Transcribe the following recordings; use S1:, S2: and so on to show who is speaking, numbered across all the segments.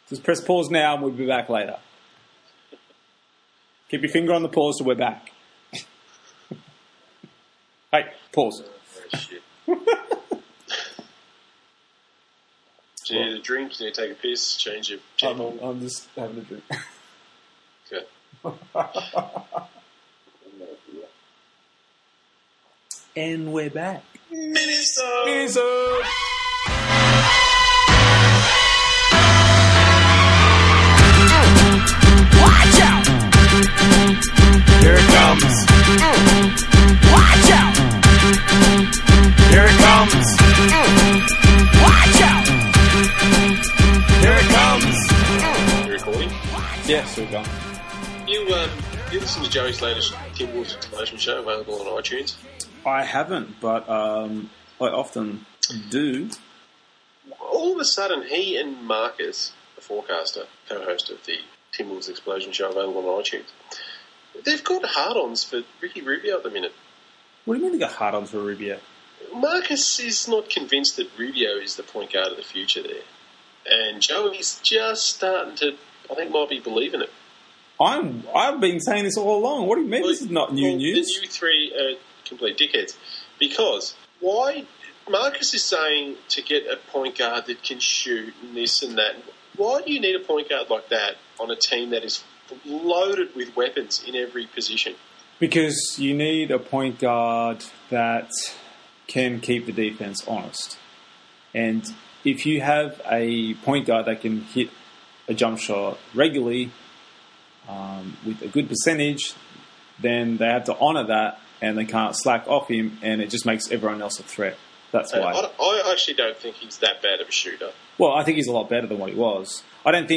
S1: Just press pause now and we'll be back later. Keep your finger on the pause so we're back. Hey, pause.
S2: Oh, shit. Do you need a drink? Do you need to take a piss? Change your channel?
S1: I'm just having a drink.
S2: Okay.
S1: And we're back.
S2: Minisode!
S3: Watch out!
S4: Here it comes.
S3: Watch out!
S4: Here it comes.
S3: Watch out!
S4: Here it comes.
S2: You recording?
S1: Yeah, so we're gone.
S2: You listen to Joey's latest Tim Wolf's Explosion show available on iTunes?
S1: I haven't, but I often do.
S2: All of a sudden, he and Marcus, the forecaster, co-host of the Tim Wolf's Explosion show available on iTunes, they've got hard-ons for Ricky Rubio at the minute.
S1: What do you mean they got hard on for Rubio?
S2: Marcus is not convinced that Rubio is the point guard of the future there. And Joey's just starting to, I think, might be believing it.
S1: I've been saying this all along. What do you mean this is not new news?
S2: The new three are complete dickheads. Because why... Marcus is saying to get a point guard that can shoot and this and that. Why do you need a point guard like that on a team that is loaded with weapons in every position?
S1: Because you need a point guard that can keep the defense honest. And if you have a point guard that can hit a jump shot regularly with a good percentage, then they have to honour that and they can't slack off him, and it just makes everyone else a threat. That's why.
S2: I actually don't think he's that bad of a shooter.
S1: Well, I think he's a lot better than what he was. I don't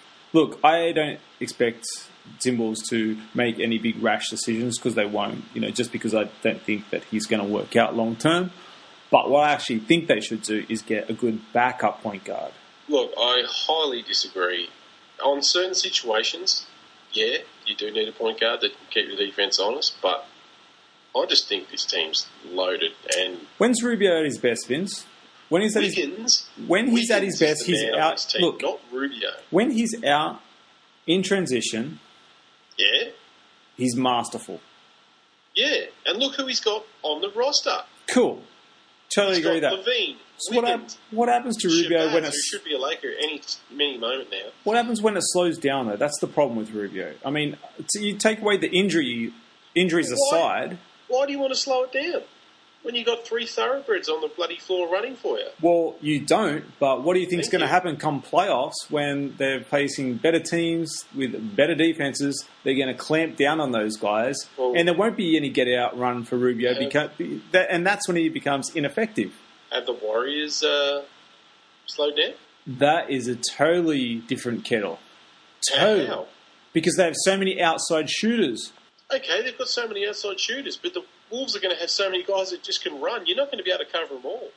S1: expect Timberwolves to make any big rash decisions because they won't, just because I don't think that he's going to work out long term. But what I actually think they should do is get a good backup point guard.
S2: Look, I highly disagree. On certain situations, yeah, you do need a point guard that can keep the defense honest, but I just think this team's loaded. And
S1: when's Rubio at his best, Vince? When he's at his best, he's out.
S2: Team,
S1: look,
S2: not Rubio.
S1: When he's out in transition,
S2: yeah,
S1: he's masterful.
S2: Yeah, and look who he's got on the roster.
S1: Cool, totally agree with that.
S2: Levine,
S1: so what happens to Rubio when it
S2: should be a Laker any moment now?
S1: What happens when it slows down though? That's the problem with Rubio. I mean, you take away the injuries aside.
S2: Why do you want to slow it down when you got three thoroughbreds on the bloody floor running for you?
S1: Well, you don't, but what do you think is going to happen come playoffs when they're facing better teams with better defenses? They're going to clamp down on those guys, and there won't be any get-out run for Rubio, and that's when he becomes ineffective.
S2: Have the Warriors slowed down?
S1: That is a totally different kettle. Totally.
S2: How?
S1: Because they have so many outside shooters.
S2: Okay, they've got so many outside shooters, but the Wolves are going to have so many guys that just can run. You're not going to be able to cover them all.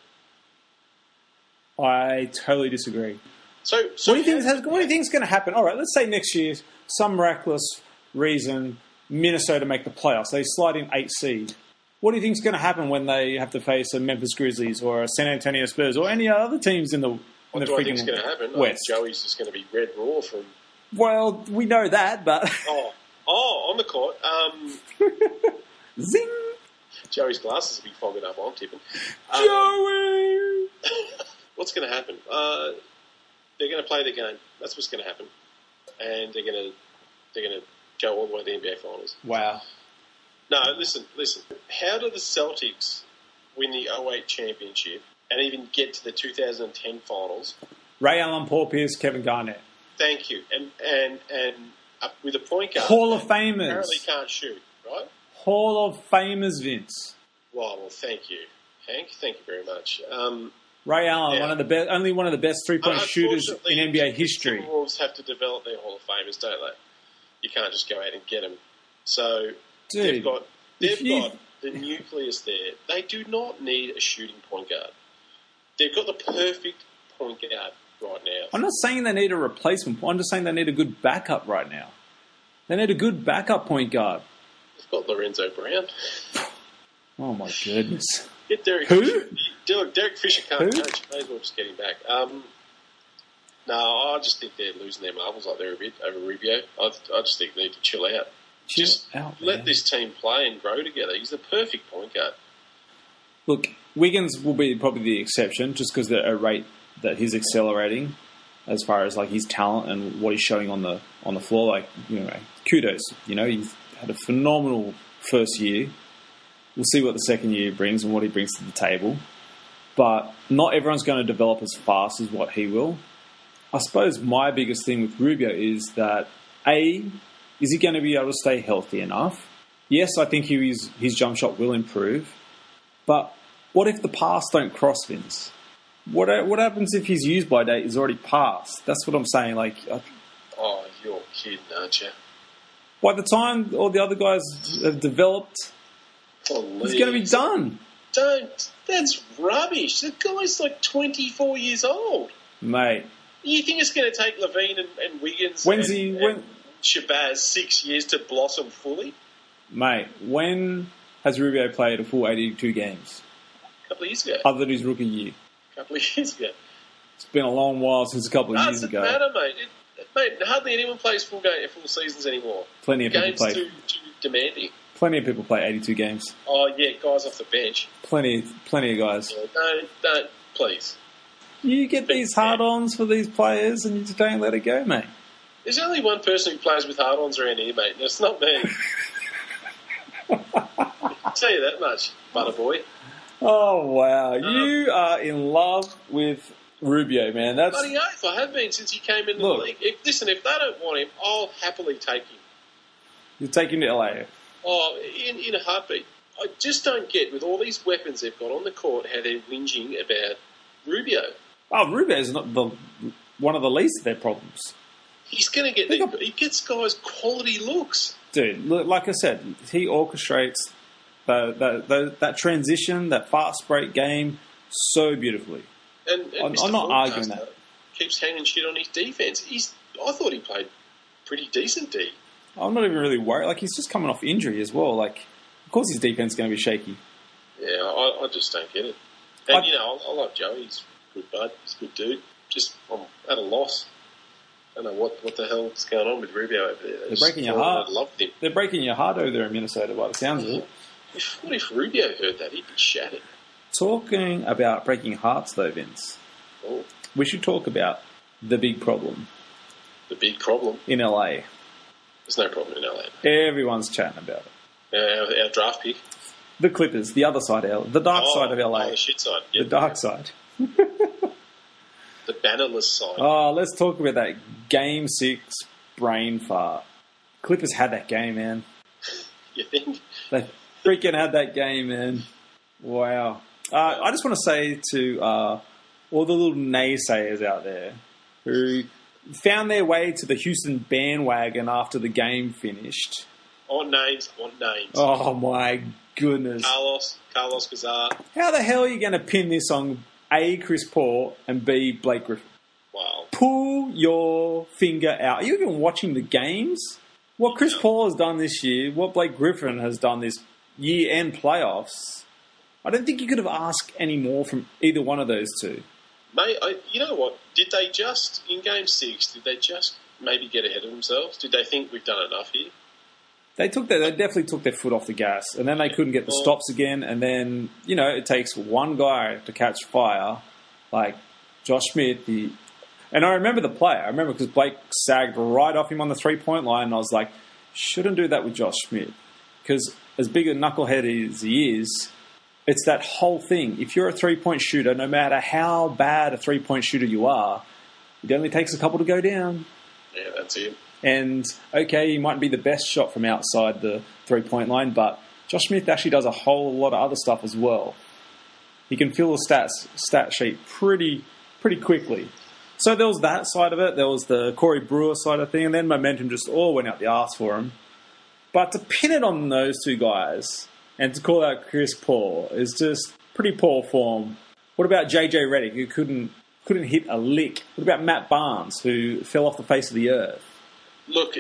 S1: I totally disagree.
S2: So
S1: what do you think is going to happen? All right, let's say next year, some miraculous reason, Minnesota make the playoffs. They slide in 8th seed. What do you think is going to happen when they have to face a Memphis Grizzlies or a San Antonio Spurs or any other teams in the
S2: what do I think is going to happen?
S1: West?
S2: Joey's just going to be red raw from...
S1: Well, we know that, but...
S2: on the court.
S1: Zing!
S2: Joey's glasses will be fogging up, I'm tipping.
S1: Joey!
S2: What's going to happen? They're going to play the game. That's what's going to happen. And they're going to go all the way to the NBA Finals.
S1: Wow.
S2: No, listen. How do the Celtics win the 2008 championship and even get to the 2010 Finals?
S1: Ray Allen, Paul Pierce, Kevin Garnett.
S2: Thank you. And with a point guard.
S1: Hall of Famers.
S2: Apparently can't shoot, right?
S1: Hall of Famers, Vince.
S2: Well, thank you, Hank. Thank you very much.
S1: Ray Allen, only one of the best three-point shooters in NBA history.
S2: The Wolves have to develop their Hall of Famers, don't they? You can't just go out and get them. So they've got the nucleus there. They do not need a shooting point guard. They've got the perfect point guard right now.
S1: I'm not saying they need a replacement. I'm just saying they need a good backup right now. They need a good backup point guard.
S2: They've got Lorenzo Brown.
S1: Oh, my goodness.
S2: Get Derek
S1: Who?
S2: Fisher. Derek Fisher can't coach. May as well just get him back. No, I just think they're losing their marbles like they're a bit over Rubio. I just think they need to chill out. Let this team play and grow together. He's the perfect point guard.
S1: Look, Wiggins will be probably the exception, just because the rate that he's accelerating, as far as like his talent and what he's showing on the floor. Like, you know, kudos. You know, he's had a phenomenal first year. We'll see what the second year brings and what he brings to the table. But not everyone's going to develop as fast as what he will. I suppose my biggest thing with Rubio is that, A, is he going to be able to stay healthy enough? Yes, I think his jump shot will improve. But what if the pass don't cross, Vince? What happens if his use-by date is already passed? That's what I'm saying. Like,
S2: oh, you're kidding, aren't you?
S1: By the time all the other guys have developed, he's going to be done.
S2: That's rubbish. The guy's like 24 years old.
S1: Mate.
S2: You think it's going to take Levine and Wiggins and Shabazz 6 years to blossom fully?
S1: Mate, when has Rubio played a full 82 games?
S2: A couple of years ago.
S1: Other than his rookie year.
S2: A couple of years ago.
S1: It's been a long while since a couple of years ago.
S2: Doesn't matter, mate. Mate, hardly anyone plays full seasons anymore.
S1: Plenty of people play.
S2: Game's too demanding.
S1: Plenty of people play 82 games.
S2: Oh, yeah, guys off the bench.
S1: Plenty of guys.
S2: Yeah, don't, please.
S1: You get these hard-ons for these players and you just don't let it go, mate.
S2: There's only one person who plays with hard-ons around here, mate, and it's not me. I'll tell you that much, butter boy.
S1: Oh, wow. You are in love with Rubio, man. That's
S2: bloody oath. I have been since he came into the league. If they don't want him, I'll happily take him.
S1: You'll take him to LA?
S2: Oh, in a heartbeat. I just don't get, with all these weapons they've got on the court, how they're whinging about Rubio.
S1: Oh, Rubio's not one of the least of their problems.
S2: He's going to get... He gets guys quality looks.
S1: Dude, like I said, he orchestrates that transition, that fast break game so beautifully.
S2: And
S1: I'm not arguing that.
S2: Keeps hanging shit on his defence. I thought he played pretty decent D.
S1: I'm not even really worried. Like, he's just coming off injury as well. Like, of course his defence is going to be shaky.
S2: Yeah, I just don't get it. And, I like Joey. He's a good bud. He's a good dude. Just, I'm at a loss. I don't know what the hell's going on with Rubio over there.
S1: They're breaking your heart.
S2: I loved him.
S1: They're breaking your heart over there in Minnesota by the sounds of it.
S2: What if Rubio heard that? He'd be shattered.
S1: Talking about breaking hearts, though, Vince, we should talk about the big problem.
S2: The big problem?
S1: In LA.
S2: There's no problem in LA.
S1: Everyone's chatting about
S2: it. Our draft pick?
S1: The Clippers, the other side of LA. The dark side of LA.
S2: The shit side. Yep.
S1: The dark side.
S2: The bannerless side.
S1: Oh, let's talk about that Game 6 brain fart. Clippers had that game, man.
S2: You think?
S1: They freaking had that game, man. Wow. I just want to say to all the little naysayers out there who found their way to the Houston bandwagon after the game finished.
S2: On names.
S1: Oh, my goodness.
S2: Carlos Gazar.
S1: How the hell are you going to pin this on A, Chris Paul, and B, Blake Griffin?
S2: Wow.
S1: Pull your finger out. Are you even watching the games? What Chris Paul has done this year, what Blake Griffin has done this year-end playoffs, I don't think you could have asked any more from either one of those two.
S2: Mate, you know what? Did they just, in Game 6, did they just maybe get ahead of themselves? Did they think we've done enough here?
S1: They definitely took their foot off the gas, and then they couldn't get the stops again, and then, it takes one guy to catch fire, like Josh Smith. And I remember the play. I remember because Blake sagged right off him on the three-point line, and I was like, shouldn't do that with Josh Smith. Because as big a knucklehead as he is, it's that whole thing. If you're a three-point shooter, no matter how bad a three-point shooter you are, it only takes a couple to go down.
S2: Yeah, that's it.
S1: And, okay, he might be the best shot from outside the three-point line, but Josh Smith actually does a whole lot of other stuff as well. He can fill the stat sheet pretty quickly. So there was that side of it. There was the Corey Brewer side of thing, and then momentum just all went out the arse for him. But to pin it on those two guys and to call out Chris Paul is just pretty poor form. What about JJ Redick, who couldn't hit a lick? What about Matt Barnes, who fell off the face of the earth?
S2: Look,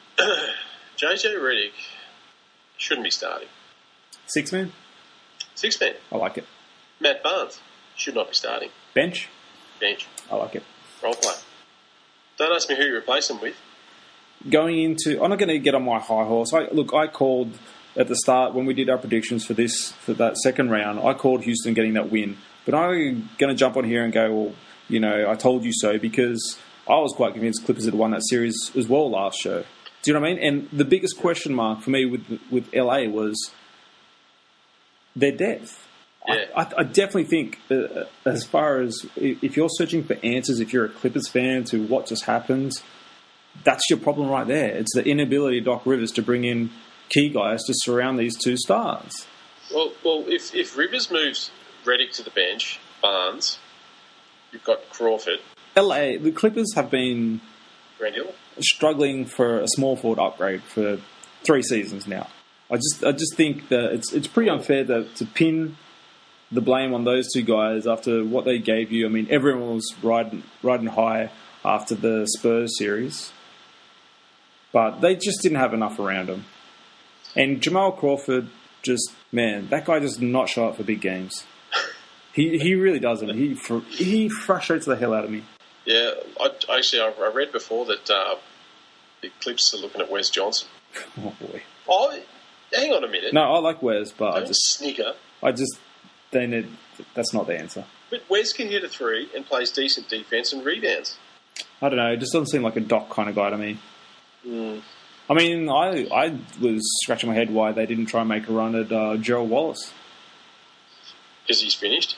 S2: JJ Redick shouldn't be starting.
S1: Six-man?
S2: Six-man.
S1: I like it.
S2: Matt Barnes should not be starting.
S1: Bench?
S2: Bench.
S1: I like it.
S2: Role play. Don't ask me who you replace him with.
S1: Going into, I'm not going to get on my high horse. I called at the start when we did our predictions for that second round. I called Houston getting that win, but I'm going to jump on here and go, well, I told you so, because I was quite convinced Clippers had won that series as well last show. Do you know what I mean? And the biggest question mark for me with LA was their depth.
S2: Yeah.
S1: I definitely think, as far as if you're searching for answers, if you're a Clippers fan to what just happened, that's your problem right there. It's the inability of Doc Rivers to bring in key guys to surround these two stars.
S2: Well, if Rivers moves Redick to the bench, Barnes, you've got Crawford.
S1: LA, the Clippers have been
S2: Grandhill.
S1: struggling for a small forward upgrade for 3 seasons now. I just think that it's pretty unfair to pin the blame on those two guys after what they gave you. I mean, everyone was riding high after the Spurs series, but they just didn't have enough around them. And Jamal Crawford, that guy does not show up for big games. He really doesn't. He frustrates the hell out of me.
S2: Yeah, I read before that the Clips are looking at Wes Johnson.
S1: Oh boy.
S2: Oh, hang on a minute.
S1: No, I like Wes, but
S2: Don't snigger.
S1: that's not the answer.
S2: But Wes can hit a 3 and plays decent defense and rebounds.
S1: I don't know. It just doesn't seem like a Doc kind of guy to me.
S2: Mm.
S1: I mean, I was scratching my head why they didn't try and make a run at Gerald Wallace.
S2: Because he's finished.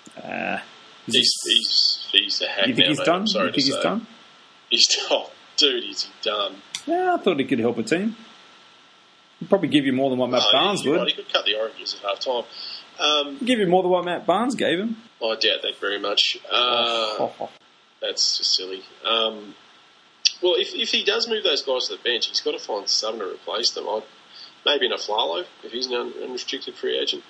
S2: He's a hack.
S1: You think
S2: now,
S1: he's
S2: mate.
S1: done?
S2: I'm sorry
S1: You think
S2: to
S1: he's
S2: say.
S1: done?
S2: Dude, is he done?
S1: Yeah, I thought he could help a team. He'd probably give you more than what Matt Barnes
S2: you're
S1: would.
S2: right, he could cut the oranges at half time.
S1: He'd give you more than what Matt Barnes gave him.
S2: I doubt that very much. That's just silly. Well, if he does move those guys to the bench, he's got to find someone to replace them. Maybe in a Flalo, if he's an unrestricted free agent.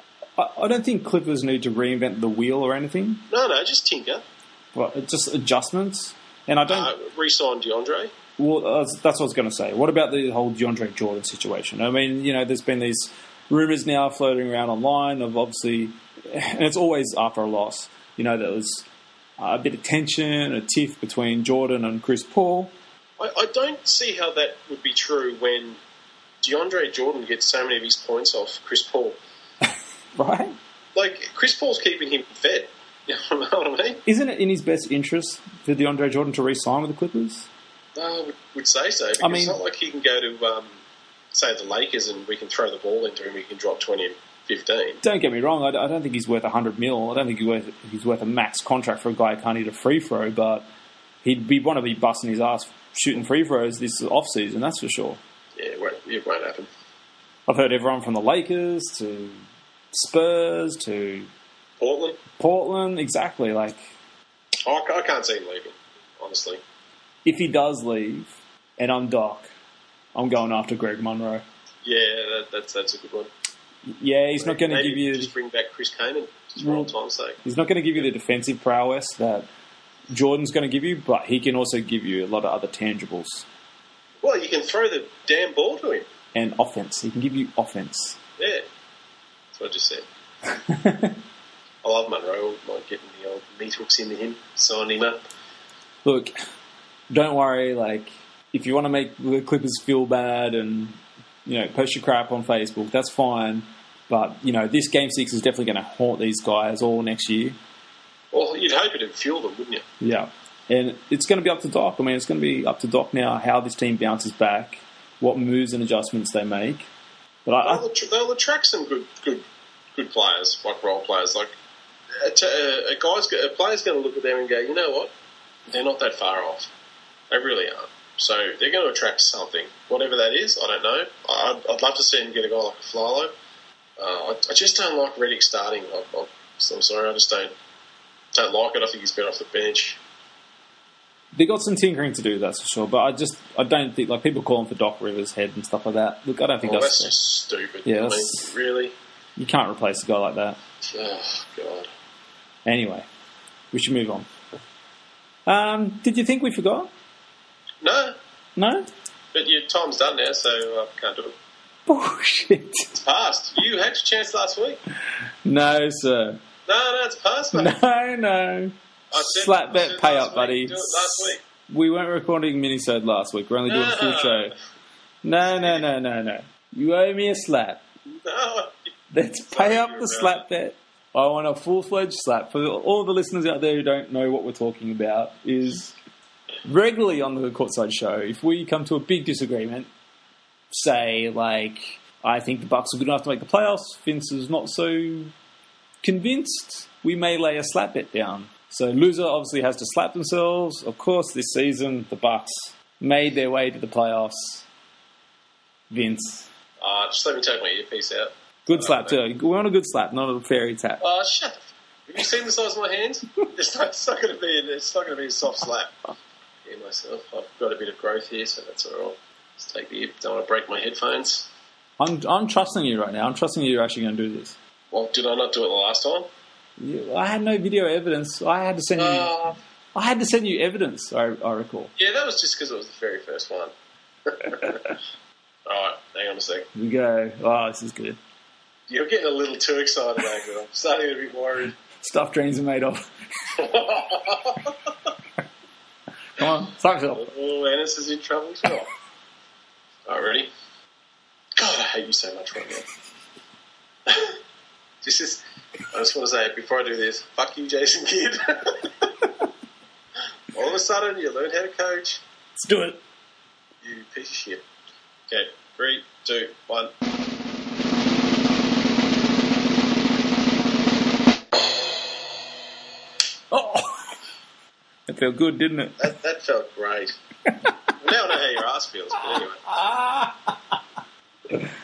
S1: I don't think Clippers need to reinvent the wheel or anything.
S2: No, just tinker.
S1: But just adjustments. And I don't...
S2: Re-sign DeAndre.
S1: Well, that's what I was going to say. What about the whole DeAndre Jordan situation? I mean, there's been these rumours now floating around online of obviously... And it's always after a loss. There was a bit of tension, a tiff between Jordan and Chris Paul.
S2: I don't see how that would be true when DeAndre Jordan gets so many of his points off Chris Paul.
S1: Right?
S2: Like, Chris Paul's keeping him fed. You know what I mean?
S1: Isn't it in his best interest for DeAndre Jordan to re-sign with the Clippers?
S2: I would say so. Because it's not like he can go to, say, the Lakers and we can throw the ball into him, he can drop 20 and 15.
S1: Don't get me wrong, I don't think he's worth $100 million. I don't think he's worth a max contract for a guy who can't hit a free throw, but he'd want to be busting his ass shooting free throws this off-season, that's for sure.
S2: Yeah, it won't happen.
S1: I've heard everyone from the Lakers to Spurs to Portland, exactly. Like,
S2: I can't see him leaving, honestly.
S1: If he does leave, and I'm Doc, I'm going after Greg Monroe.
S2: Yeah, that's a good one.
S1: Yeah, he's not going to give you...
S2: Just bring back Chris Kaman, just for old time's sake.
S1: He's not going to give you the defensive prowess that Jordan's going to give you, but he can also give you a lot of other tangibles.
S2: Well, you can throw the damn ball to him.
S1: And offense. He can give you offense.
S2: Yeah. That's what I just said. I love Monroe. I like getting the old meat hooks into him, sign him up.
S1: Look, don't worry. Like, if you want to make the Clippers feel bad and, post your crap on Facebook, that's fine. But, this Game 6 is definitely going to haunt these guys all next year.
S2: Well, you'd hope it'd fuel them, wouldn't you?
S1: Yeah. And it's going to be up to Doc. I mean, it's going to be up to Doc now how this team bounces back, what moves and adjustments they make. But
S2: they'll attract some good players, like role players. Like a player's going to look at them and go, you know what? They're not that far off. They really aren't. So they're going to attract something, whatever that is. I don't know. I'd love to see them get a guy like a Flalo. I just don't like Redick starting. I'm sorry, I just don't like it. I think he's better off the bench.
S1: They got some tinkering to do, that's for sure. But I don't think, like, people calling for Doc Rivers' head and stuff like that. Look, I don't think
S2: that's just stupid.
S1: Yeah,
S2: really?
S1: You can't replace a guy like that.
S2: Oh, God.
S1: Anyway, we should move on. Did you think we forgot?
S2: No.
S1: No?
S2: But your time's done now, so I can't do it.
S1: Bullshit.
S2: It's passed. You had your chance last week.
S1: No, sir.
S2: No, it's passed, mate.
S1: No. Slap bet pay up, buddy.
S2: Do it last week.
S1: We weren't recording minisode last week. We're only doing a full show. No. You owe me a slap.
S2: No.
S1: Let's pay up the slap bet. I want a full-fledged slap. For all the listeners out there who don't know what we're talking about, is regularly on the Courtside Show, if we come to a big disagreement, say, like, I think the Bucks are good enough to make the playoffs, Vince is not so convinced, we may lay a slap bet down. So loser obviously has to slap themselves. Of course, this season, the Bucks made their way to the playoffs. Vince.
S2: Just let me take my earpiece out.
S1: Good slap, too. We want a good slap, not a fairy tap.
S2: Shut the Have you seen the size of my hands? It's not going to be a soft slap. Yeah, myself. I've got a bit of growth here, so that's all right. Just take the... Don't want to break my headphones.
S1: I'm trusting you right now. I'm trusting you're actually going to do this.
S2: Well, did I not do it the last time?
S1: Yeah, I had no video evidence. I had to send you evidence, I recall.
S2: Yeah, that was just because it was the very first one. Alright, hang on a second.
S1: We go. Oh, this is good.
S2: You're getting a little too excited, Andrew. I'm starting to be worried.
S1: Stuff dreams are made of. Come on, suck it up.
S2: Oh, Ennis is in trouble as well. Alright, ready? God, I hate you so much right now. I just want to say, before I do this, fuck you, Jason Kidd. All of a sudden, you learn how to coach.
S1: Let's do it.
S2: You piece of shit. Okay, 3, 2, 1.
S1: Oh! It felt good, didn't it?
S2: That felt great. Now I know how your ass feels, but anyway.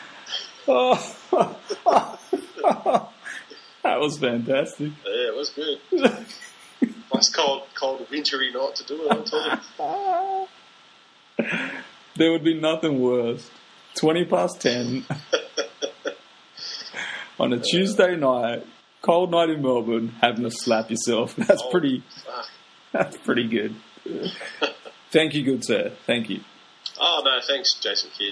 S1: That was fantastic.
S2: Yeah, it was good. Nice cold, wintry night to do it, I'm telling you.
S1: There would be nothing worse. 10:20 on a Tuesday night, cold night in Melbourne, having to slap yourself. That's pretty good. Thank you, good sir. Thank you.
S2: Oh no, thanks, Jason Kidd.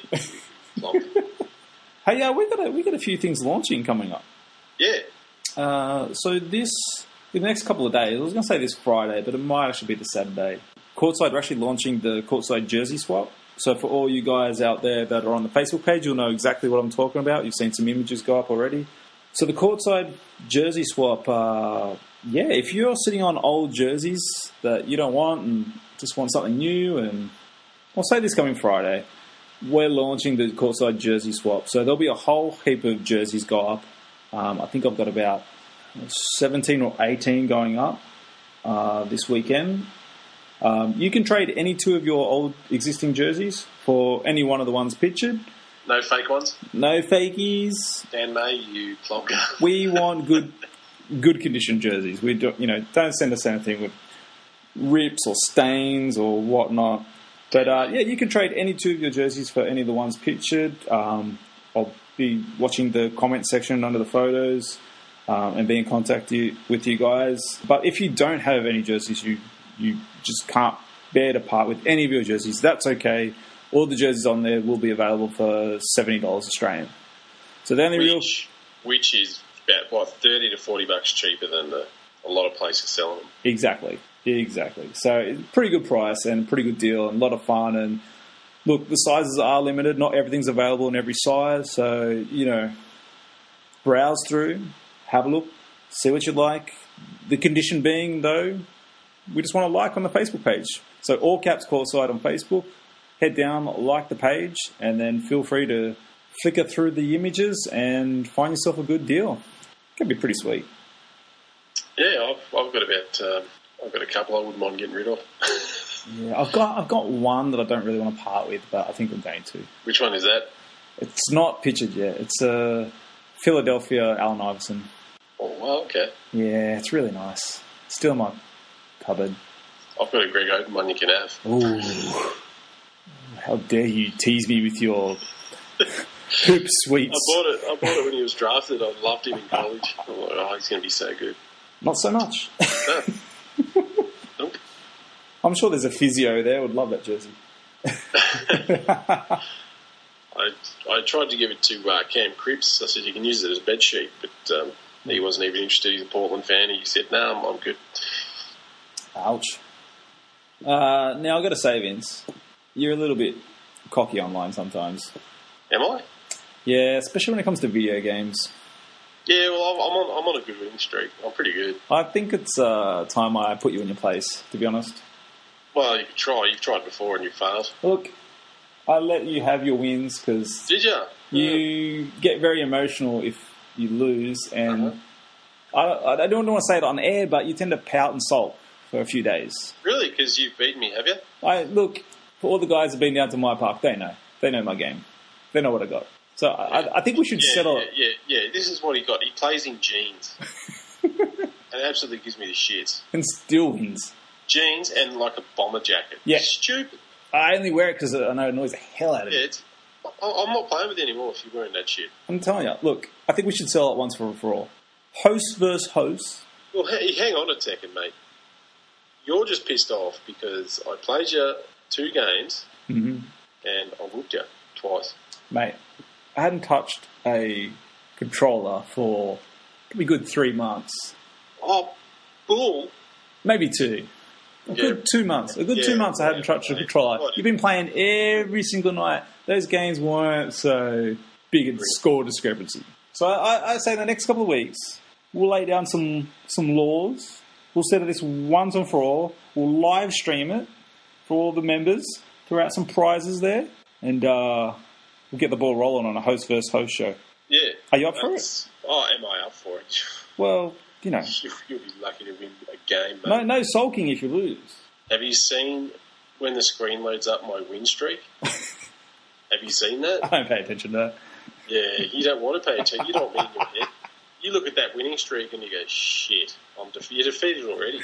S1: Hey, we got a few things launching coming up.
S2: Yeah.
S1: So in the next couple of days, I was going to say this Friday, but it might actually be the Saturday. Courtside are actually launching the Courtside jersey swap. So for all you guys out there that are on the Facebook page, you'll know exactly what I'm talking about. You've seen some images go up already. So the Courtside jersey swap, if you're sitting on old jerseys that you don't want and just want something new, and I'll say this coming Friday, we're launching the Courtside jersey swap. So there'll be a whole heap of jerseys go up. I think I've got about 17 or 18 going up this weekend. You can trade any two of your old existing jerseys for any one of the ones pictured.
S2: No fake ones?
S1: No fakies.
S2: Dan May, you plonker.
S1: We want good condition jerseys. We don't send us anything with rips or stains or whatnot. But you can trade any two of your jerseys for any of the ones pictured. I'll be watching the comment section under the photos and be in contact with you guys. But if you don't have any jerseys, you just can't bear to part with any of your jerseys, that's okay. All the jerseys on there will be available for $70 Australian. So the only
S2: which is about $30 to $40 cheaper than a lot of places selling them.
S1: Exactly. So pretty good price and pretty good deal and a lot of fun. And look, the sizes are limited. Not everything's available in every size. So browse through, have a look, see what you like. The condition being, though, we just want to like on the Facebook page. So all caps Courtside on Facebook. Head down, like the page, and then feel free to flicker through the images and find yourself a good deal. It can be pretty sweet.
S2: Yeah, I've got a couple I wouldn't mind getting rid of.
S1: Yeah, I've got one that I don't really want to part with, but I think I'm going to.
S2: Which one is that?
S1: It's not pictured yet. It's a Philadelphia Allen Iverson.
S2: Oh, well, okay.
S1: Yeah, it's really nice. Still in my cupboard.
S2: I've got a Greg Oden one you can have.
S1: Ooh. How dare you tease me with your hoop sweets.
S2: I bought it when he was drafted. I loved him in college. I'm like, he's going to be so good.
S1: Not so much.
S2: No. Nope.
S1: I'm sure there's a physio there who would love that jersey.
S2: I tried to give it to Cam Cripps. I said, you can use it as a bed sheet, but he wasn't even interested. He's a Portland fan. He said, no, I'm good.
S1: Ouch. Now I've got to say, Vince, you're a little bit cocky online sometimes.
S2: Am I?
S1: Yeah, especially when it comes to video games.
S2: Yeah, well, I'm on a good winning streak. I'm pretty good.
S1: I think it's time I put you in your place, to be honest.
S2: Well, you could try. You've tried before and you failed.
S1: Look, I let you have your wins because
S2: Did you?
S1: you get very emotional if you lose, and I don't want to say it on air, but you tend to pout and sulk for a few days.
S2: Really? Because you've beaten me, have you?
S1: Look, for all the guys who've been down to my park, they know my game, they know what I got. So I think we should settle it.
S2: Yeah. This is what he got. He plays in jeans. And it absolutely gives me the shits.
S1: And still wins.
S2: Jeans and like a bomber jacket.
S1: Yeah.
S2: Stupid.
S1: I only wear it because I know it annoys the hell out of me.
S2: I'm not playing with you anymore if you're wearing that shit.
S1: I'm telling you, look, I think we should sell it once for all. Host versus host.
S2: Well, hang on a second, mate. You're just pissed off because I played you 2 games and I whooped you twice.
S1: Mate, I hadn't touched a controller for probably a good 3 months.
S2: Oh, bull.
S1: Maybe 2. A good 2 months. A good 2 months I hadn't touched a controller. You've been playing every single night. Those games weren't so big in score discrepancy. So I say the next couple of weeks, we'll lay down some laws. We'll settle this once and for all. We'll live stream it for all the members. Throw out some prizes there. And we'll get the ball rolling on a host versus host show.
S2: Yeah.
S1: Are you up for it?
S2: Oh, am I up for it?
S1: Well, you know.
S2: You'll be lucky to win a game, mate.
S1: No sulking if you lose.
S2: Have you seen when the screen loads up my win streak? Have you seen that?
S1: I don't pay attention to that.
S2: Yeah, you don't want to pay attention. You don't mean your head. You look at that winning streak and you go, shit, you're defeated already.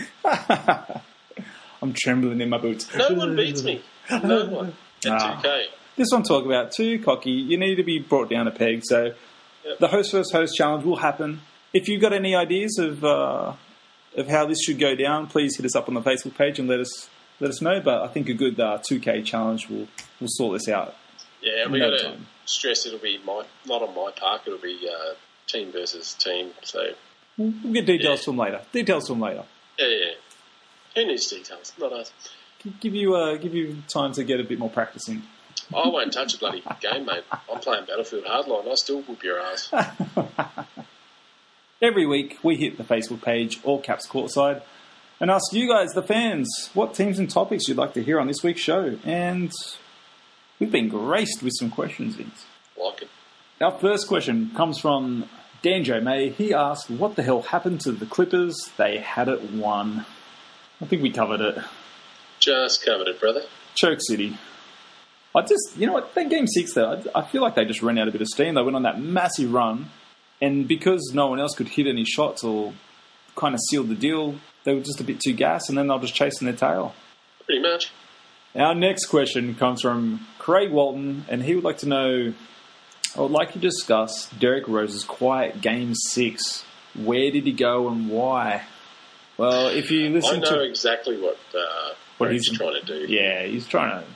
S1: I'm trembling in my boots.
S2: No one beats me. No one. At 2K.
S1: This one talk about too cocky. You need to be brought down a peg. So the host versus host challenge will happen. If you've got any ideas of how this should go down, please hit us up on the Facebook page and let us know. But I think a good 2K challenge will sort this out.
S2: Yeah, and we got to stress it'll be not on my park. It'll be team versus team. So
S1: we'll get details to them later.
S2: Yeah. Who needs details? Not us.
S1: Give you time to get a bit more practice in.
S2: I won't touch a bloody game, mate. I'm playing Battlefield Hardline. I still whoop your ass.
S1: Every week we hit the Facebook page, all caps courtside, and ask you guys, the fans, what teams and topics you'd like to hear on this week's show. And we've been graced with some questions, Vince.
S2: Like it.
S1: Our first question comes from Danjo May. He asked, what the hell happened to the Clippers? They had it won. I think we covered it.
S2: Just covered it, brother.
S1: Choke City. You know what, that Game 6 there, I feel like they just ran out a bit of steam. They went on that massive run, and because no one else could hit any shots or kind of sealed the deal, they were just a bit too gassed, and then they're just chasing their tail.
S2: Pretty much.
S1: Our next question comes from Craig Walton, and he would like to know, I would like you to discuss Derrick Rose's quiet Game 6. Where did he go and why? Well, if you listen
S2: I know exactly what he's trying to do.
S1: Yeah, he's trying to...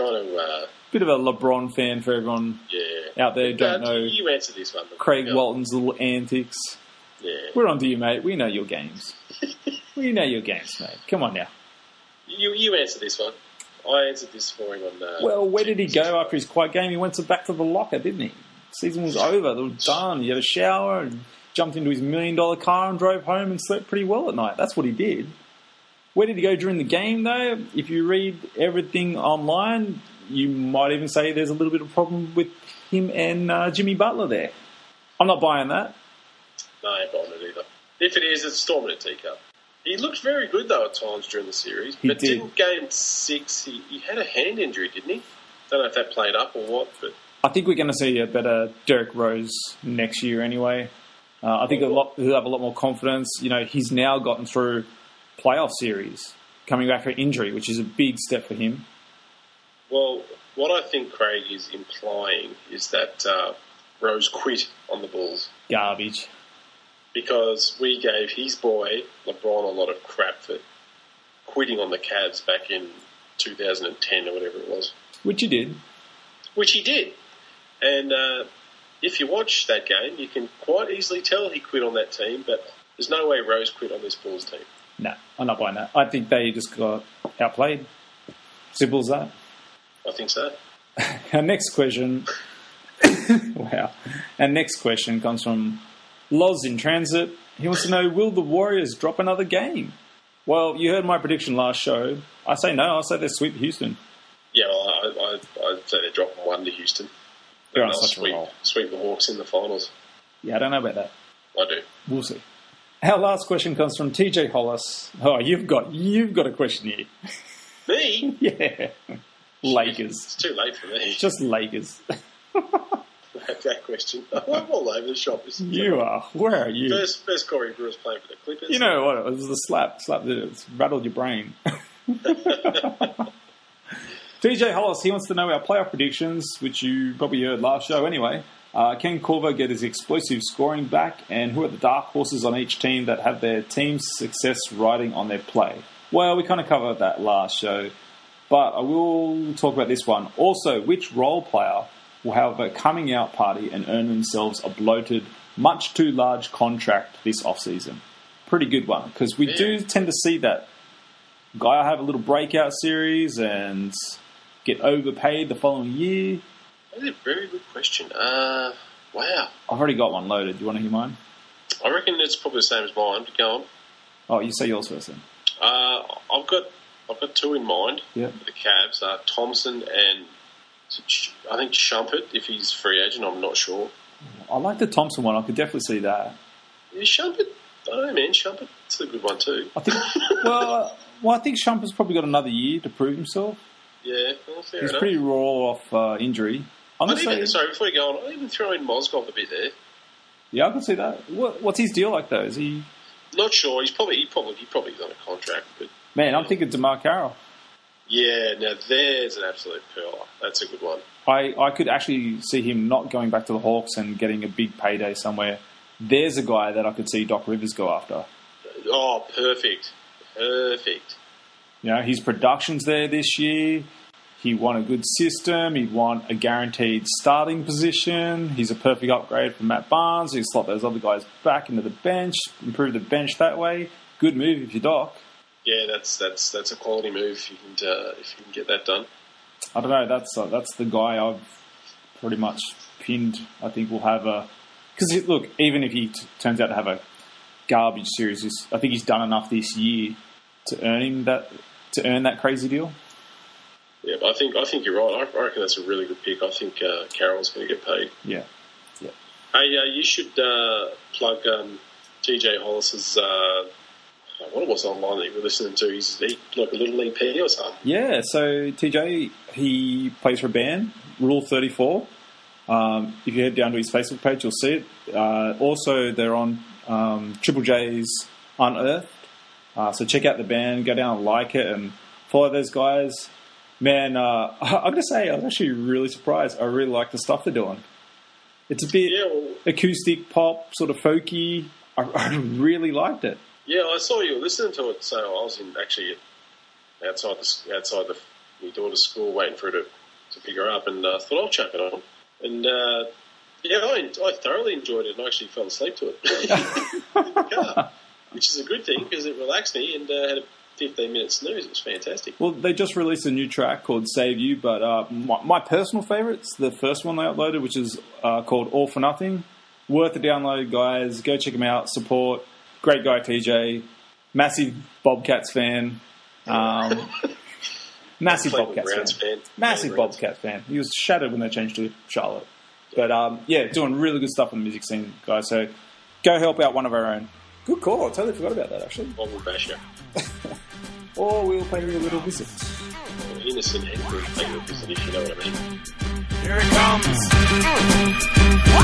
S1: bit of a LeBron fan for everyone out there who don't know.
S2: You answer this one.
S1: Craig Walton's little antics.
S2: Yeah.
S1: We're on to you, mate. We know your games. We know your games, mate. Come on now.
S2: You answer this one. I answered this for him on...
S1: well, where did he go after his quiet game? He went back to the locker, didn't he? Season was over. They were done. He had a shower and jumped into his $1 million car and drove home and slept pretty well at night. That's what he did. Where did he go during the game, though? If you read everything online, you might even say there's a little bit of a problem with him and Jimmy Butler there. I'm not buying that.
S2: No, I ain't buying it either. If it is, it's storming a teacup. He looked very good, though, at times during the series. But didn't Game 6, he had a hand injury, didn't he? Don't know if that played up or what, but...
S1: I think we're going to see a better Derrick Rose next year anyway. I think he'll have a lot more confidence. You know, he's now gotten through playoff series, coming back from injury, which is a big step for him.
S2: Well, what I think Craig is implying is that Rose quit on the Bulls.
S1: Garbage.
S2: Because we gave his boy, LeBron, a lot of crap for quitting on the Cavs back in 2010 or whatever it was.
S1: Which he did.
S2: And if you watch that game, you can quite easily tell he quit on that team, but there's no way Rose quit on this Bulls team.
S1: No, I'm not buying that. I think they just got outplayed. Simple as that.
S2: I think so.
S1: Our next question... wow. Our next question comes from Loz in Transit. He wants to know, will the Warriors drop another game? Well, you heard my prediction last show. I say no. I say they sweep Houston.
S2: Yeah, well, I'd say they're dropping 1 to Houston.
S1: They're
S2: And
S1: on
S2: they'll
S1: such a roll.
S2: sweep the Hawks in the finals.
S1: Yeah, I don't know about that.
S2: I do.
S1: We'll see. Our last question comes from TJ Hollis. Oh, you've got a question here.
S2: Me?
S1: Yeah. Lakers.
S2: It's too late for me.
S1: Just Lakers.
S2: That question. I'm all over the shop.
S1: You are. Where are you?
S2: First Corey Brewers playing for the Clippers.
S1: You know what? It was the slap that it's rattled your brain. TJ Hollis, he wants to know our playoff predictions, which you probably heard last show anyway. Can Corvo get his explosive scoring back? And who are the dark horses on each team that have their team's success riding on their play? Well, we kind of covered that last show, but I will talk about this one. Also, which role player will have a coming out party and earn themselves a bloated, much too large contract this offseason? Pretty good one, because we do tend to see that guy have a little breakout series and get overpaid the following year.
S2: That's a very good question. Wow.
S1: I've already got one loaded. Do you want to hear mine?
S2: I reckon it's probably the same as mine. Go on.
S1: Oh, you say yours first then.
S2: I've got 2 in mind
S1: Yeah.
S2: for the Cavs. Thompson and I think Shumpert, if he's free agent, I'm not sure.
S1: I like the Thompson one. I could definitely see that.
S2: Yeah, Shumpert, I don't know, man. Shumpert's a good one too.
S1: I think. I think Shumpert's probably got another year to prove himself.
S2: Yeah, well, fair
S1: He's
S2: enough.
S1: pretty raw off injury.
S2: Sorry, before you go on, I'll even throw in Mozgov a bit there.
S1: Yeah, I can see that. What's his deal like though? Is he?
S2: Not sure. He's probably on a contract, but
S1: Man, I'm thinking DeMar Carroll.
S2: yeah. Now there's an absolute pearl. That's a good one.
S1: I could actually see him not going back to the Hawks and getting a big payday somewhere. There's a guy that I could see Doc Rivers go after.
S2: Oh, perfect.
S1: You know, his production's there this year. He won a good system. He'd want a guaranteed starting position. He's a perfect upgrade for Matt Barnes. He slot those other guys back into the bench, improve the bench that way. Good move if you're Doc.
S2: Yeah, that's a quality move if you can get that done.
S1: I don't know. That's the guy I've pretty much pinned. I think we'll have a... Because, look, even if he turns out to have a garbage series, I think he's done enough this year to earn that crazy deal.
S2: Yeah, but I think you're right. I reckon that's a really good pick. I think Carroll's going to get paid.
S1: Yeah.
S2: Hey, you should plug TJ Hollis's... what was online that you were listening to? He's like a little EP or something.
S1: Yeah, so TJ, he plays for a band, Rule 34. If you head down to his Facebook page, you'll see it. Also, they're on Triple J's Unearthed. So check out the band, go down and like it, and follow those guys. Man, I'm going to say I was actually really surprised. I really like the stuff they're doing. It's a bit acoustic pop, sort of folky. I really liked it.
S2: Yeah, I saw you listening to it, so I was outside my daughter's school waiting for her to pick her up, and thought I'll chuck it on. And I thoroughly enjoyed it and actually fell asleep to it in the car, which is a good thing because it relaxed me and had a 15-minute snooze. It was fantastic.
S1: Well, they just released a new track called Save You, but my personal favourite's the first one they uploaded, which is called All For Nothing. Worth a download, guys. Go check them out. Support. Great guy, TJ. Massive Bobcats fan. Massive Bobcats fan. Massive Bobcats fan. He was shattered when they changed to Charlotte. But, doing really good stuff on the music scene, guys. So go help out one of our own. Good call. I totally forgot about that, actually.
S2: Or we'll bash you.
S1: Or we'll pay you a little visit.
S2: Innocent and good pay you a visit, if you know what I mean.
S4: Here it comes.